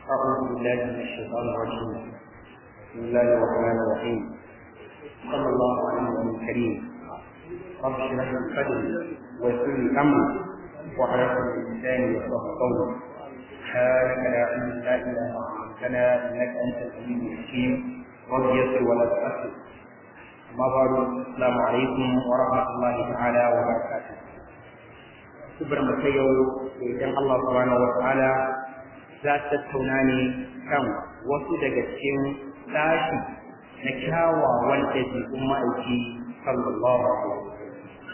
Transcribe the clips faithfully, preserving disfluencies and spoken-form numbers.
أعوذ بالله من الشيطان الرجيم. بسم الله الرحمن الرحيم. صلى الله على النبي الكريم. رب اشرح لي صدري ويسر لي أمري واحلل عقدة من لساني يفقهوا قولي. سبحانك لا علم لنا إلا ما علمتنا إنك أنت العليم الحكيم. رب يسر ولا تؤثر. أما بعد السلام عليكم ورحمة الله تعالى وبركاته. Kubar mata yau idan Allah subhanahu wa ta'ala za ta tattauna ne kan wasu daga cikin sashi na kyawawan ɗabi'un ma'aiki sallallahu alaihi wasallam.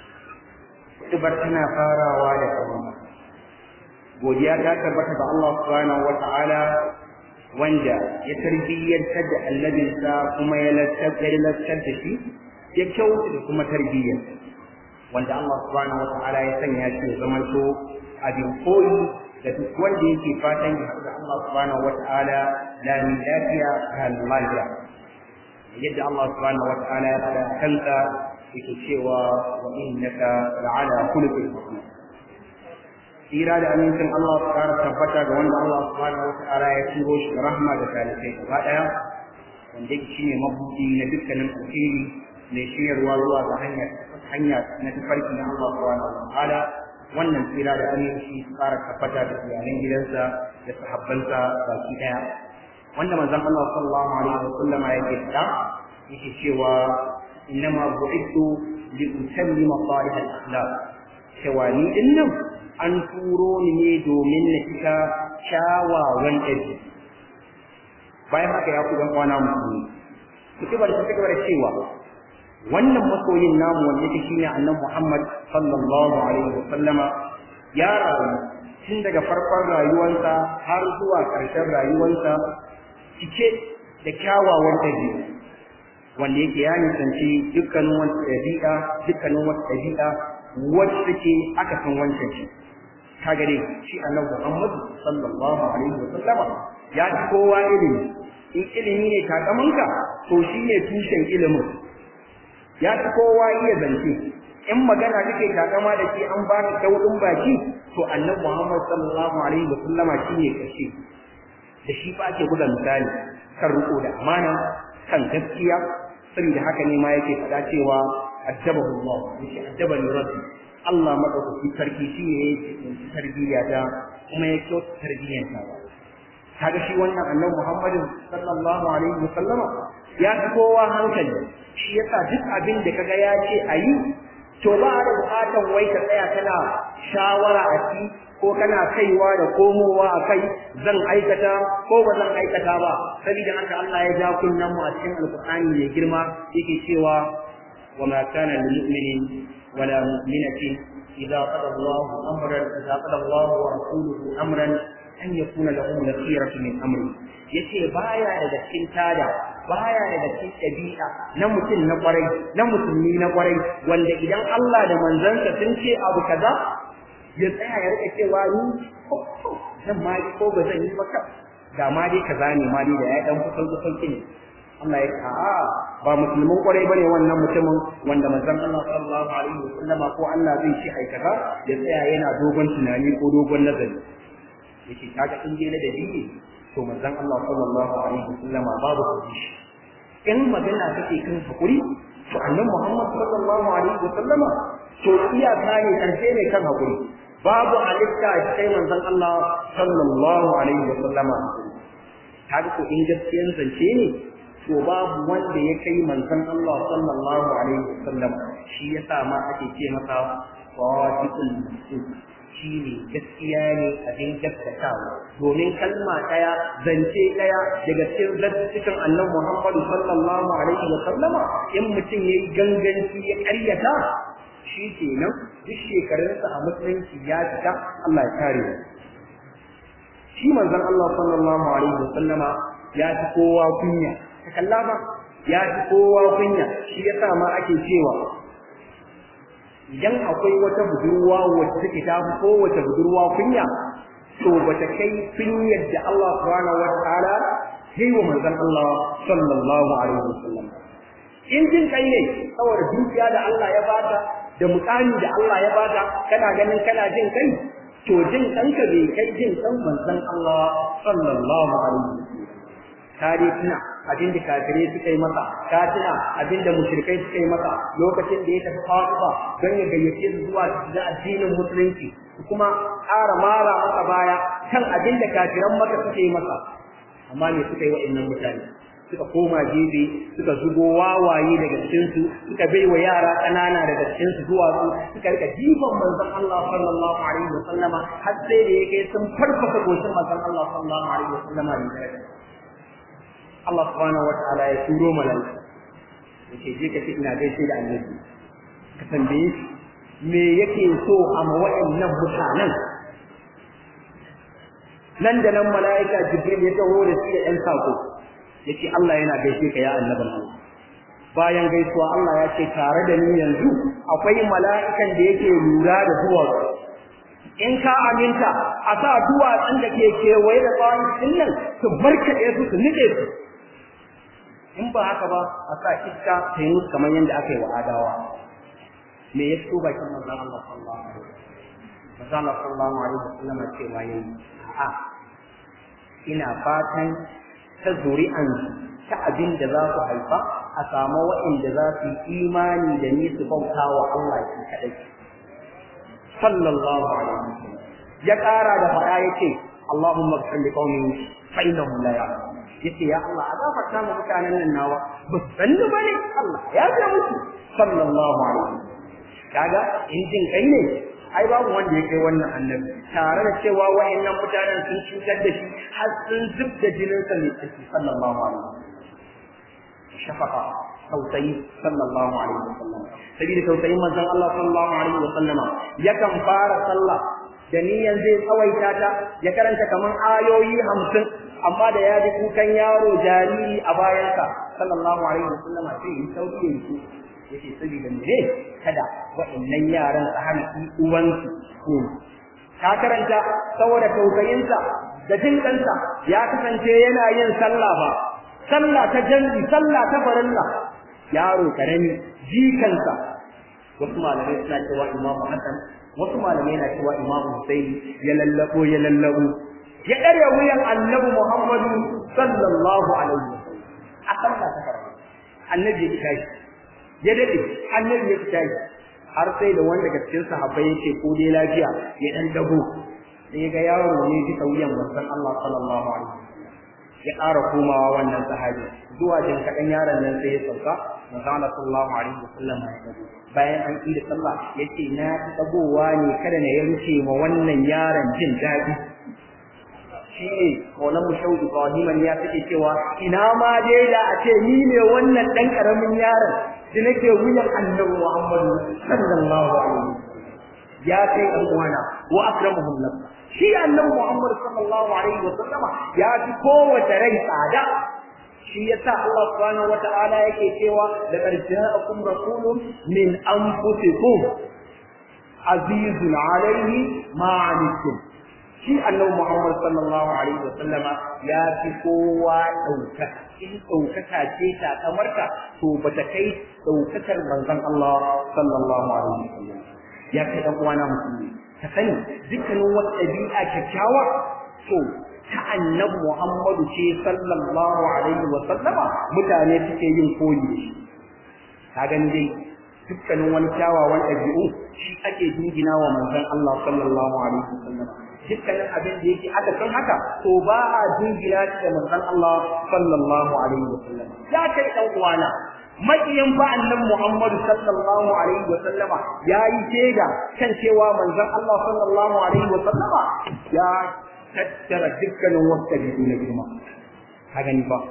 Kubar tana farawa da kalma. Godiya ta tabbata ga Allah subhanahu wa ta'ala wanda ya tarbiyyantar da annabinsa kuma ya lantar da shi ya kyauta da kuma tarbiyyar. Wanda Allah subhanahu wa ta'ala ya sanya shi ya zama to abin koyi da duk wanda yake fatan ya haɗu da Allah subhanahu wa ta'ala la min lafiya kan lafiya. Yadda Allah subhanahu wa ta'ala ya faɗa kansa yake cewa wa innaka la'ala khuluqin hasan. Tsira da amincin Allah su ƙara tabbata ga wanda Allah subhanahu wa ta'ala ya turo shi rahma da talibai gaba ɗaya wanda yake shine mabuɗi na dukkanin alheri mai shiryarwa zuwa ga hanyar hanya na tafarki na Allah subhanahu wa ta'ala. Wannan tsira da aminci su ƙara tabbata da iyalan gidansa da sahabbansa baki ɗaya wanda manzon Allah sallallahu alaihi wa sallama yake faɗa yake cewa innama bu'ithu li utammima salih al-akhlaq, cewa ni dinnan an turo ni ne domin na cika kyawawan ɗabi'u. Bayan haka ya ku ɗan kwana musulmi ku ci gaba da cewa wannan masoyin namu wanda yake shine annabi Muhammad sallallahu alaihi wasallama ya rayu tun daga farkon rayuwarsa har zuwa ƙarshen rayuwarsa cike da kyawawan ɗabi'u wanda yake ya nisanci dukkanin wata ɗabi'a dukkanin wata ɗabi'a wacce take aka san wancan shi kaga dai shi annabi Muhammad sallallahu alaihi wasallama ya ci kowa ilimi in ilimi ne takamanka to shine tushen ilimin. Ya fi kowa iya zance in magana kake takama da ke an ba ka daudin baki to annabi Muhammad sallallahu alaihi wa sallama shine kace da shi ba ake buga misali kan riko da amana kan gaskiya saboda haka ne ma yake fada cewa addabahu Allah yake addabani rabbi Allah madaukaki sarki shi ne yake tarbiyya da kuma ya kyauta tarbiyyar ta kaga shi wannan annabi Muhammad sallallahu alaihi wa sallama ya fi kowa hankali shi yasa duk abin da kaga ya ce ayi to ba da bukatan wai ka tsaya kana shawara a ci ko kana kaiwa da komowa a kai zan aikata ko ba zan aikata ba saboda haka Allah ya ja kunnan mu a cikin alqur'ani mai girma yake cewa wa ma kana lil mu'minin wala mu'minatin idza qada Allahu amran idza qada Allahu wa rasuluhu amran an yakuna lahum al-khiyaratu min amri yace baya daga cikin tada baya daga cikin dabi'a na mutum na kwarai na musulmi na kwarai wanda idan Allah da manzansa sun ce abu kaza ya tsaya ya rika cewa ni zan ma ko ba zan yi ba da ma dai kaza ne ma dai da ya dan kusan kusan ne Allah ya ce a ba musulmin kwarai bane wannan mutumin wanda manzon Allah sallallahu alaihi wasallam ko Allah zai ce ai kaza ya tsaya yana dogon tunani ko dogon nazari yake kaga in je na dalili to manzon Allah sallallahu alaihi wasallama babu kushi in magana take kan hakuri to annabi Muhammad sallallahu alaihi wasallama to iyaka ne karshe ne kan hakuri babu halitta sai manzon Allah sallallahu alaihi wasallama kaga ko in gaskiyan zance ne to babu wanda ya kai manzon Allah sallallahu alaihi wasallama shi yasa ma ake ce masa sadiqul masduq shi ne gaskiya ne abin gaskatawa domin kalma ɗaya zance ɗaya daga cikin zantukan annabi Muhammadu sallallahu alaihi wa sallama in mutum yayi ganganci ya ƙaryata shi kenan duk shekarunsa a musulunci ya fita Allah ya kare mu shi manzon Allah sallallahu alaihi wa sallama ya fi kowa kunya ka kalla ba ya fi kowa kunya shi yasa ma ake cewa idan akwai wata budurwa wacce take ta fi kowace budurwa kunya to bata kai kunyar da Allah subhanahu wa ta'ala yayi wa manzon Allah sallallahu alaihi wasallam in jin kai ne saboda dukiya da Allah ya bata da mukami da Allah ya bata kana ganin kana jin kai to jin ɗanka bai kai jin ɗan manzon Allah sallallahu alaihi wasallam. Kare tuna abin da kafirai suka yi masa, ka tuna abin da mushrikai suka yi masa lokacin da ya tafi Fatima don ya gayyace su zuwa ga addinin musulunci, kuma ƙara mara masa baya kan abin da kafiran maka suka yi masa. Amma me suka yi wa'annan mutane? Suka koma gefe, suka zubo wawaye daga cikin su, suka bai wa yara ƙanana daga cikin su zuwa su, suka rika jifan manzon Allah sallallahu alaihi wasallama har sai da yake sun farfasa goshin manzon Allah sallallahu alaihi wasallama da Allah subhanahu wataala ya turo malaika yace je ka ce ina gaishe da annabi, ka tambaye shi me yake so a wa'annan mutanen. Nan da nan malaika Jibril ya taho da shi ɗan sako yace Allah yana gaishe ka ya annabin Allah. Bayan gaisuwa Allah ya ce tare da ni yanzu akwai mala'ikan da yake lura da duwatsu. In ka aminta a sa duwatsun da ke kewaye da tsawon nan su barkaɗe su su nike su. In ba haka ba a sa iska ta yi musu kamar yadda aka yi wa adawa. Me ya fito bakin manzon Allah sallallahu alaihi wasallam? Manzon Allah sallallahu alaihi wasallam cewa yayi a'a ina fatan ta zuri'an ta abin da za su haifa a samu waɗanda za su yi imani da ni su bauta wa Allah shi kadai. Sallallahu alaihi wasallam ya ƙara da faɗa yace Allahumma ighfir li qaumi fa innahum la ya'lamun. yace ya Allah a gafarta mu mutanen nan nawa ba san da bane Allah ya ga musu sallallahu alaihi kaga in jin kai ne ai babu wanda yake wannan annabi tare da cewa wayannan mutanen sun cutar da shi har sun zubda jinin sa ne sallallahu alaihi shafaqa tausayi sallallahu alaihi wasallam sabida tausayin manzon Allah sallallahu alaihi wasallam yakan fara sallah da niyan zai tsawaita ta ya karanta kaman ayoyi hamsin amma da ya ji kukan yaro jariri a bayansa sallallahu alaihi wasallam sai yi sauki yake yace saboda me kada wa'annan yaran su hana uwansu ko ka karanta saboda tausayinsa da jin kansa ya kasance yana yin sallah ba sallah ta janni sallah ta farilla yaro karami jikansa wasu malamai suna cewa Imam Hassan wasu malamai na cewa Imam Hussein ya lallabo ya lallabo ya dare wuyan Annabi Muhammadu sallallahu alaihi wasallam a sallah ta farko annabi ya kai ya dade annabi ya kai har sai da wanda daga cikin sahabbai yake ko dai lafiya ya dan dago sai ga yaro ne ji wuyan manzon Allah sallallahu alaihi wasallam ya ƙara komawa wannan sahabi zuwa jin kadan yaron nan sai ya sauka manzon Allah sallallahu alaihi wasallam ya dago bayan an yi sallah yace na dagowa ne kada na yanke ma wannan yaron jin dadi shi ne kaunan mushau Ibrahim ya take cewa ina ma dai da a ce ni ne wannan dan karamin yaron da nake wuyan Annabi Muhammad sallallahu alaihi wasallam ya kai uwana wa akramuhum lak shi Annabi Muhammad sallallahu alaihi wasallam ya fi kowace rai tsada shi yasa Allah subhanahu wataala yake cewa laqad ja'akum rasulun min anfusikum azizun alaihi ma anittum shi Annabi Muhammad sallallahu alaihi wasallama ya fi kowa dauka in daukaka ce ta kamarka to bata kai daukakar manzon Allah sallallahu alaihi wasallam ya kai dan uwana musulmi ka sani dukkanin wata dabi'a kyakkyawa to ta Annabi Muhammad ce sallallahu alaihi wasallama mutane suke yin koyi da shi ka gani dai dukkanin wani kyawawan dabi'u shi ake jingina wa manzon Allah sallallahu alaihi wasallam dukkanin abin da yake aka san haka to ba a jingina da manzon Allah sallallahu alaihi wasallam ya kai dan uwana makiyin ba annabi Muhammad sallallahu alaihi wasallama yayi sheda kan cewa manzon Allah sallallahu alaihi wasallama ya tattara dukkanin wasu dabi'u na girma ka gani ba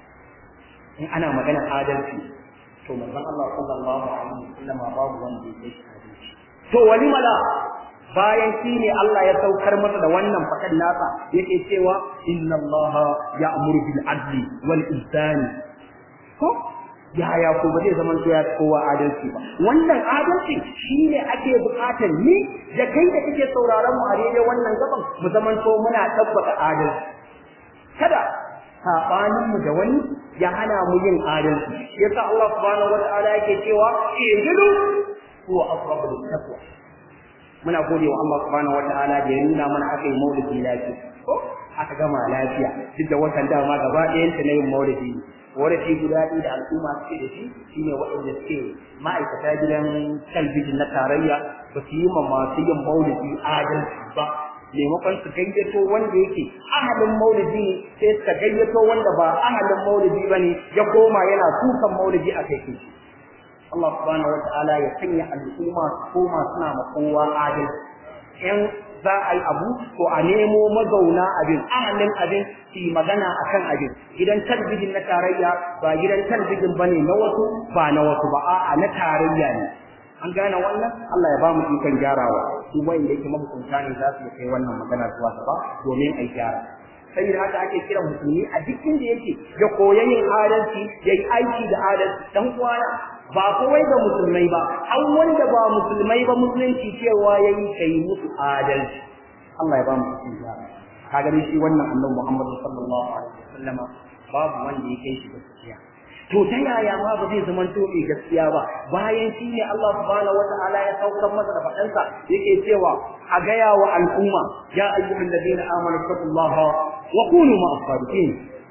in ana magana adalci to manzon Allah sallallahu alaihi wasallama babu wanda yake adalci to wali mala bayan shi ne Allah ya saukar masa da wannan fakan nasa yake cewa inna Allaha ya'muru bil adli wal ihsani ko yaya ko ba zai zaman to ya kowa adalci ba wannan adalci shine ake bukatar ni da kai da kake sauraron mu a daidai wannan gaban mu zaman to muna tabbata adalci kada sabanin mu da wani ya hana mu yin adalci yasa Allah subhanahu wataala yake cewa ijidu huwa aqrabu lit taqwa muna gode wa Allah subhanahu wataala da ya nuna mana aka yi maulidi lafiya ko aka gama lafiya duk da watan dama gaba ɗayan ta na yin maulidi maulidi guda ɗaya da al'umma suke da shi shine waɗanda suke ma'aikata gidan talbijin na tarayya ba su yi ma masu yin maulidi adalci ba maimakon su gayyato wanda yake ahalin maulidi ne sai suka gayyato wanda ba ahalin maulidi ba ne ya koma yana tukan maulidi a kai shi Allah subhanahu wa ta'ala ya sanya al'umma su koma suna ma kowa adal in za a yi abu to a nemo mazauna abin ahalin abin su yi magana akan abin gidan talbijin na tarayya ba gidan talbijin ba ne na wasu ba na wasu ba a'a na tarayya ne an gane wannan Allah ya ba mu ikon gyarawa su wanda yake mahukunta ne za su kai wannan magana zuwa gaba domin a gyara sai da haka ake kira musulmi a duk inda yake ya koya yin adalci ya yi aiki da adalci dan uwana ba kawai ga musulmai ba har wanda ba musulmai ba musulunci cewa yayi kai musu adalci Allah ya ba mu ikon gyara kaga dai shi wannan annabi Muhammad sallallahu alaihi wasallama babu wanda ya kai shi gaskiya to ta yaya ma ba zai zama to mai gaskiya ba bayan shi ne Allah subhanahu wataala ya saukar masa da fadansa yake cewa a gaya wa al'umma ya ayyuhal ladina amanu taqullaha wa kunu ma'as sadiqin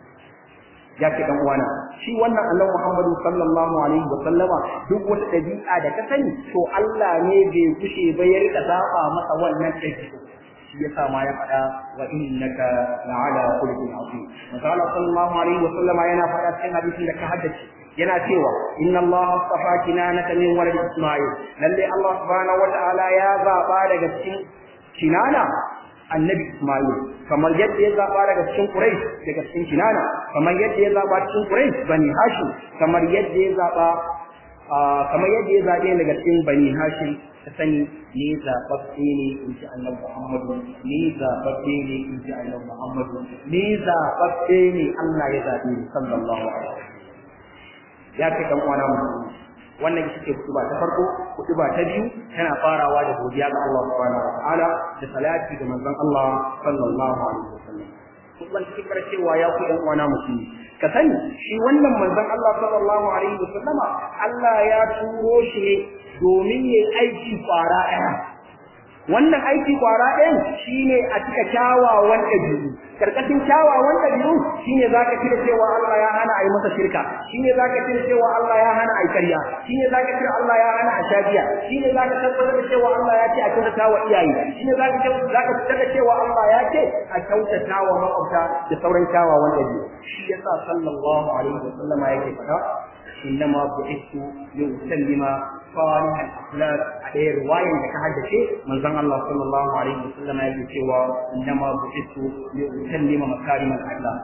ya ce dan uwana shi wannan annabi Muhammad sallallahu alaihi wa sallama duk wata dabi'a da ka sani to Allah ne bai kushe ba ya rika zaba masa wannan dabi'a yasa ma ya faɗa wa innaka la'ala khuluqin azim manzo sallallahu alaihi wa sallama yana faɗa cikin hadisin da ka haddace yana cewa inna Allah astafa kinanaka min walad isma'il lalle Allah subhanahu wa ta'ala ya zaba daga cikin kinana annabi isma'il kamar yadda ya zaba daga cikin quraish daga cikin kinana kamar yadda ya zaba cikin quraish bani hashim kamar yadda ya zaba kamar yadda ya zabe daga cikin bani hashim ka sani ni zaɓaɓɓe ne in ji annabi Muhammadu ni zaɓaɓɓe ne in ji annabi Muhammadu ni zaɓaɓɓe ne Allah ya zaɓe ni sallallahu alaihi wasallam ya ce kan uwana musulmi wannan ita ce kutuba ta farko kutuba ta biyu tana farawa da godiya ga Allah subhanahu wa ta'ala da salati ga manzon Allah sallallahu alaihi wasallam kutuban cikin cewa ya ku ɗan uwana musulmi ka sani shi wannan manzon Allah sallallahu alaihi wasallama Allah ya turo shi ne domin yayi aiki kwara ɗaya wannan aiki kwara ɗayan shine a cika kyawawan ɗabi'u karkashin kyawawan ɗabi'u shine zaka kira cewa Allah ya hana ayi masa shirka shine zaka kira cewa Allah ya hana ayi karya shine zaka kira Allah ya hana a shagiya shine zaka tabbatar da cewa Allah ya ce a kyautata wa iyaye shine zaka zaka tabbatar da cewa Allah ya ce a kyautata wa makwabta da sauran kyawawan ɗabi'u shi yasa sallallahu alaihi wasallam yake faɗa إنما بعثت لأتمم صالح الأخلاق عليه رواية كحدث من زمان الله صلى الله عليه وسلم يقول إنما بعثت لأتمم مكارم الأخلاق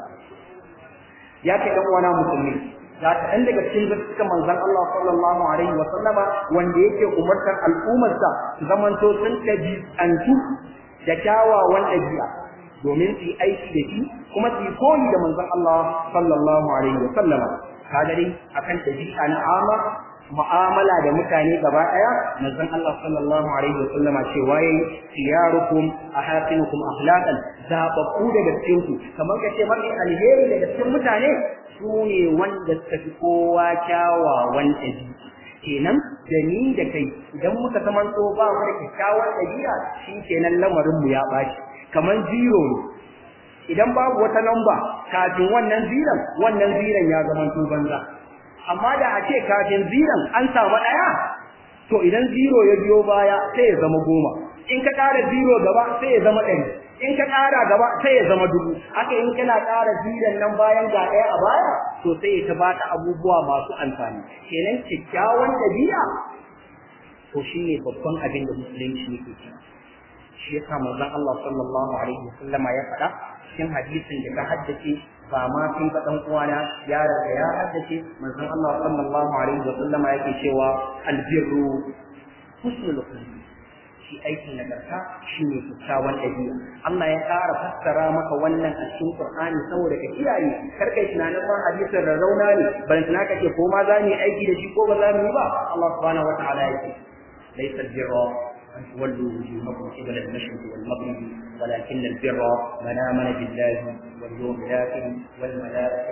يا كأخوانا مسلمين za ta ɗan daga cikin zartukan manzon Allah sallallahu alaihi wa sallama wanda yake umartar al'ummarsa su zamanto sun ɗabi'antu da kyawawan ɗabi'a domin su yi aiki da shi kuma su yi koyi da manzon Allah sallallahu alaihi wa sallama kaga dai akan dabi'a na ama mu'amala da mutane gaba daya manzon Allah sallallahu alaihi wa sallama cewa yayi siyarukum ahasinukum akhlaqan zabaqu daga cikin ku kamar kace mafi alheri daga cikin mutane su ne wanda suka fi kowa kyawawan dabi'a kenan da ni da kai idan muka zamanto ba mu da kyawawan dabi'a shi kenan lamarin mu ya baci kamar zero ne idan babu wata lamba kafin wannan ziran wannan ziran ya zama to banza amma da a ce kafin ziran an samu daya to idan zero ya biyo baya sai ya zama goma in ka ƙara zero gaba sai ya zama ɗari in ka ƙara gaba sai ya zama dubu haka in kana ƙara ziran nan bayan ga ɗaya a baya to sai ya bata abubuwa masu amfani kenan kyakkyawan dabi'a to shine babban abin da musulunci yake cewa shi yasa manzon Allah sallallahu alaihi wasallama ya faɗa cikin hadisin da ka haddace ba ma kai ba dan uwana ya riga ya haddace manzon Allah sallallahu alaihi wasallama yake cewa albirru husnul khuluq shi aikin nagarta shine kyakkyawan dabi'a Allah ya ƙara fassara maka wannan a cikin Qur'ani saboda ka kiyaye kar kai tunanin ma hadisin rarrauna ne ban tana kace ko ma za mu yi aiki da shi ko ba za mu yi ba Allah subhanahu wataala yake laysa albirra أن تولوا وجوهكم قبل المشرق والمغرب ولكن البر من آمن بالله واليوم الآخر والملائكة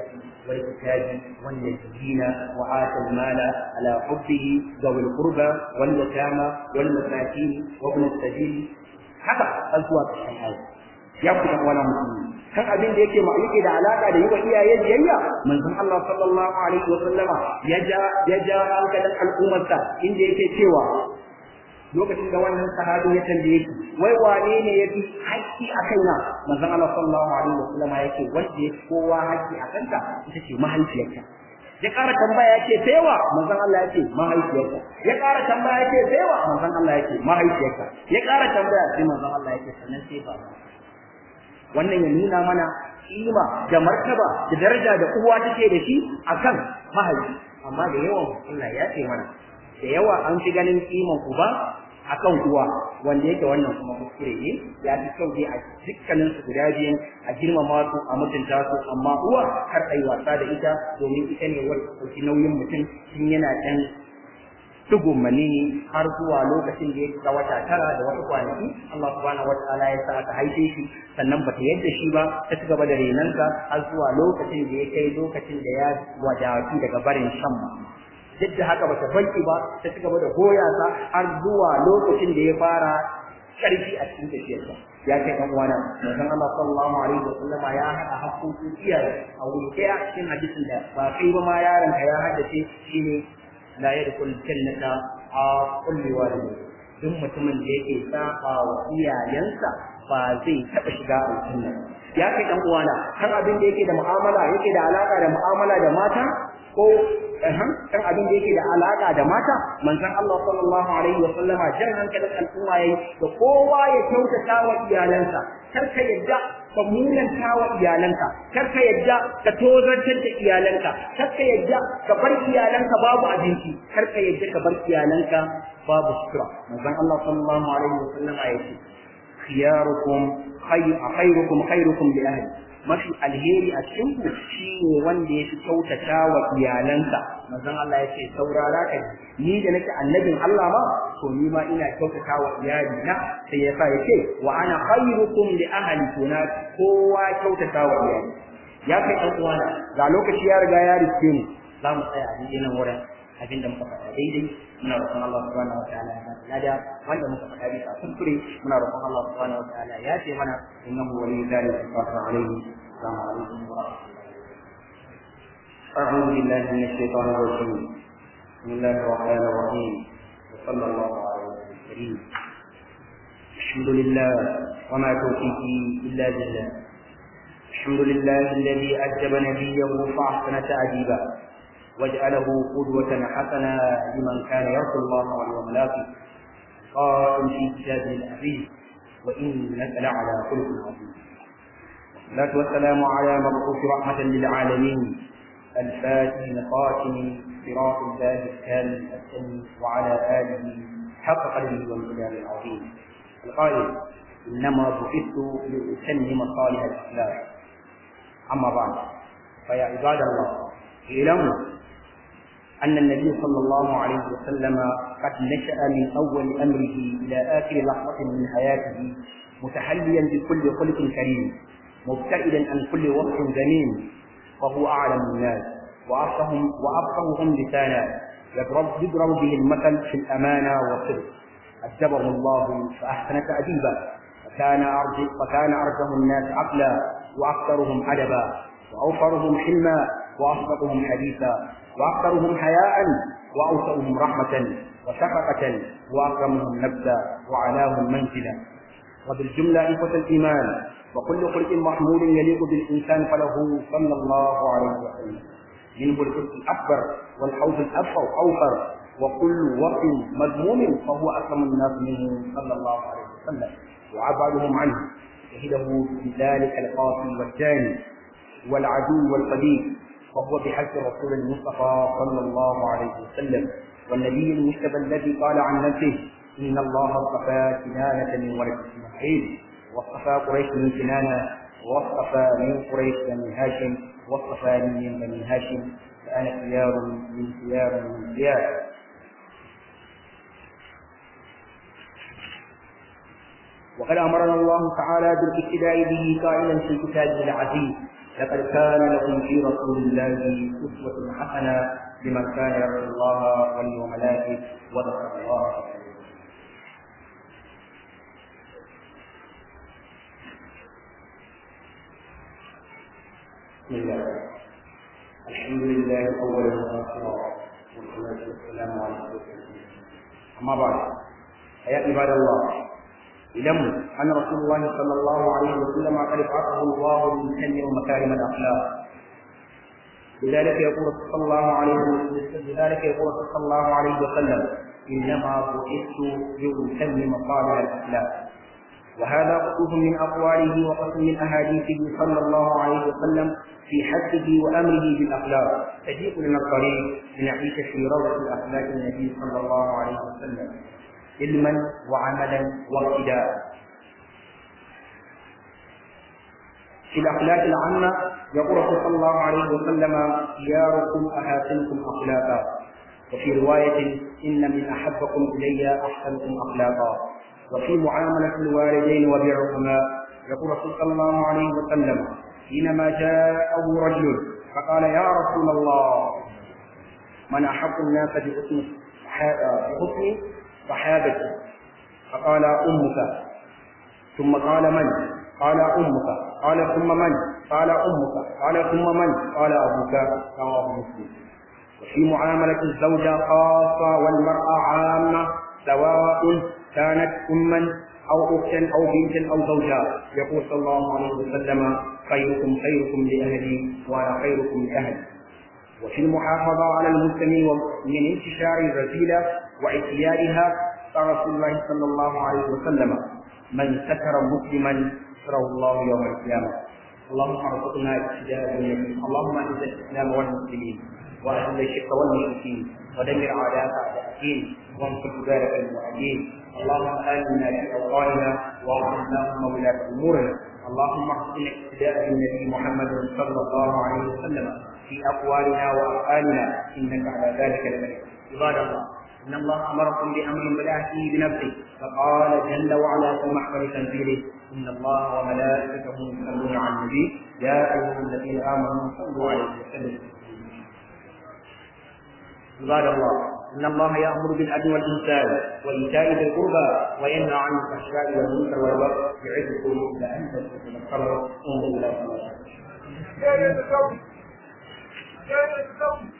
والكتاب والنبيين وآتى المال على حبه ذوي القربى واليتامى والمساكين وابن السبيل haka har zuwa ƙarshen aya ya ku dan wani musulmi kan abin da yake ma yake da alaka da yiwa iyaye biyayya manzon Allah sallallahu alaihi wa sallama ya ja ya ja hankalin al'ummarsa inda yake cewa lokacin da wannan sahabi ya tambaye shi wai wane ne yafi haƙƙi a kaina manzon Allah sallallahu alaihi wa sallama yake wanda yake kowa haƙƙi a kanka ita ce mahaifiyarka ya ƙara tambaya yake saiwa manzon Allah yake mahaifiyarka ya ƙara tambaya yake saiwa manzon Allah yake mahaifiyarka ya ƙara tambaya sai manzon Allah yake sannan sai ba wannan ya nuna mana kima da martaba da daraja da uwa take da shi akan mahaifi amma da yawan Allah ya ce mana da yawa an fi ganin kiman uba akan uwa wanda yake wannan kuma kuskure ne ya fi kyau dai a dukkanin su guda biyan a girmama su a mutunta su amma uwa har ai wasa da ita domin ita ne wacce ɗauki nauyin mutum tun yana ɗan tugun manini har zuwa lokacin da ya ga wata tara da wasu kwanaki Allah subhanahu wataala ya sa aka haife shi sannan bata yadda shi ba ta ci gaba da renansa har zuwa lokacin da ya kai lokacin da ya wadatu daga barin shan duk da haka bata banki ba ta ci gaba da goya sa har zuwa lokacin da ya fara karfi a cikin tafiyarsa ya kai dan uwana manzon Allah sallallahu alaihi wasallam ya hada hakkokin iyaye a wuri daya cikin hadisin da ba kai ba ma yaron ka ya haddace shine la yadkhul jannata a kulli walid duk mutumin da yake saba wa iyayensa ba zai taba shiga aljanna ya kai dan uwana kan abin da yake da mu'amala yake da alaka da mu'amala da mata ko kan abin da yake da alaka da mata manzon Allah sallallahu alaihi wa sallama jan hankalin al'umma yayi da kowa ya kyautata wa iyalansa kar ka yadda ka munanta wa iyalanka kar ka yadda ka tozartar da iyalanka kar ka yadda ka bar iyalanka babu abinci kar ka yadda ka bar iyalanka babu sutura manzon Allah sallallahu alaihi wa sallama yace khiyarukum khayrukum khayrukum li ahli mafi alheri a cikin ku shine wanda ya fi kyautata wa iyalansa manzon Allah yace saurara ka ni da nake annabin Allah ma to ni ma ina kyautata wa iyalina sai yasa yace wa ana khayrukum li ahli tuna kowa kyautata wa iyali ya kai dan uwana ga lokaci ya riga ya riske ni za mu tsaya a nan wurin abinda muka faɗa daidai muna roƙon Allah subhanahu wataala ya bada lada wanda muka faɗa bisa kuskure muna roƙon Allah subhanahu wataala ya ce mana innahu waliyyu dhalika qadiru alayhi assalamu alaikum wa rahmatullahi a'udhu billahi minash shaitanir rajim bismillahir rahmanir rahim wa sallallahu alaihi wa sallam alhamdulillah wa ma tawfiqi illa billah alhamdulillah alladhi ajaba nabiyyahu fa ahsana ta'diba واجعله قدوة حسنة لمن كان يرجو الله واليوم الآخر قائم في كتابه العزيز وإنك لعلى خلق عظيم والصلاة والسلام على مبعوث رحمة للعالمين الفاتح القاتم صراط الله الكامل السمي وعلى آله حق قدره والمقدار العظيم القائل إنما بعثت لأتمم صالح الإسلام أما بعد فيا عباد الله اعلموا أن النبي صلى الله عليه وسلم قد نشأ من أول أمره إلى آخر لحظة من حياته متحليا بكل خلق كريم مبتعدا عن كل وصف ذميم وهو أعلم الناس وأفقههم وأفقههم لسانا يضرب يضرب به المثل في الأمانة والصدق أدبه الله فأحسن تأديبا وكان أرجه وكان أرجه الناس عقلا وأكثرهم أدبا وأوفرهم حلما وأصدقهم حديثا وأكثرهم حياء وأوسعهم رحمة وشفقة وأكرمهم نبذا وعلاهم منزلا وبالجملة إخوة الإيمان وكل خلق محمود يليق بالإنسان فله صلى الله عليه وسلم منه الحسن الأكبر والحوض الأبقى أوفر وكل وقت مذموم فهو أكرم الناس منه صلى الله عليه وسلم وأبعدهم عنه شهده بذلك القاصي والجاني والعدو والقدير وهو بحق رسول المصطفى صلى الله عليه وسلم والنبي المجتبى الذي قال عن نفسه إن الله اصطفى كنانة من ولد إسماعيل واصطفى قريش من كنانة واصطفى من قريش بني هاشم واصطفاني من بني هاشم فأنا خيار من خيار من خيار وقد أمرنا الله تعالى بالاقتداء به قائلا في كتابه العزيز لقد كان لكم في رسول الله أسوة حسنة لمن كان يرجو الله واليوم الآخر وذكر الله كثيرا. بسم الله الحمد لله أولا وآخرا والصلاة والسلام على رسول الله. أما بعد فيا عباد الله اعلموا أن رسول الله صلى الله عليه وسلم قد بعثه الله ليتمم مكارم الأخلاق. لذلك يقول صلى الله عليه وسلم لذلك يقول صلى الله عليه وسلم إنما بعثت لأتمم صالح الأخلاق. وهذا قصص من أقواله وقصص من أحاديثه صلى الله عليه وسلم في حثه وأمره بالأخلاق. تجيء لنا الطريق لنعيش في روضة الأخلاق النبي صلى الله عليه وسلم علما وعملا وابتداء. في الأخلاق العامة يقول صلى الله عليه وسلم خياركم أحاسنكم أخلاقا، وفي رواية إن من أحبكم إلي أحسنكم أخلاقا. وفي معاملة الوالدين وبرهما يقول صلى الله عليه وسلم حينما جاءه رجل فقال يا رسول الله من أحب الناس بحسن صحابتي؟ فقال أمك. ثم قال من؟ قال أمك. قال ثم من؟ قال أمك. قال ثم من؟ قال أبوك. رواه مسلم. وفي معاملة الزوجة خاصة والمرأة عامة سواء كانت أما أو أختا أو بنتا أو زوجا يقول صلى الله عليه وسلم خيركم خيركم لأهلي وأنا خيركم لأهلي. وفي المحافظة على المسلمين من انتشار الرذيلة واعتيادها قال رسول الله صلى الله عليه وسلم من ستر مسلما ستره الله يوم القيامة. اللهم ارزقنا اقتداء بالنبي. اللهم اعز الإسلام والمسلمين وأذل الشرك والمشركين ودمر أعداءك أعداء الدين وانصر عبادك الموحدين. اللهم آمنا في أوطاننا وأصلح اللهم ولاة أمورنا. اللهم ارزقنا اقتداء بالنبي محمد صلى الله عليه وسلم في أقوالنا وأفعالنا إنك على ذلك لقدير. عباد الله إن الله أمركم بأمر بدأ فيه بنفسه فقال جل وعلا في محكم تنزيله إن الله وملائكته يصلون على النبي يا أيها الذين آمنوا صلوا عليه وسلموا. عباد الله إن الله يأمر بالعدل والإحسان وإيتاء ذي القربى وينهى عن الفحشاء والمنكر والبغي يعظكم لعلكم تذكرون.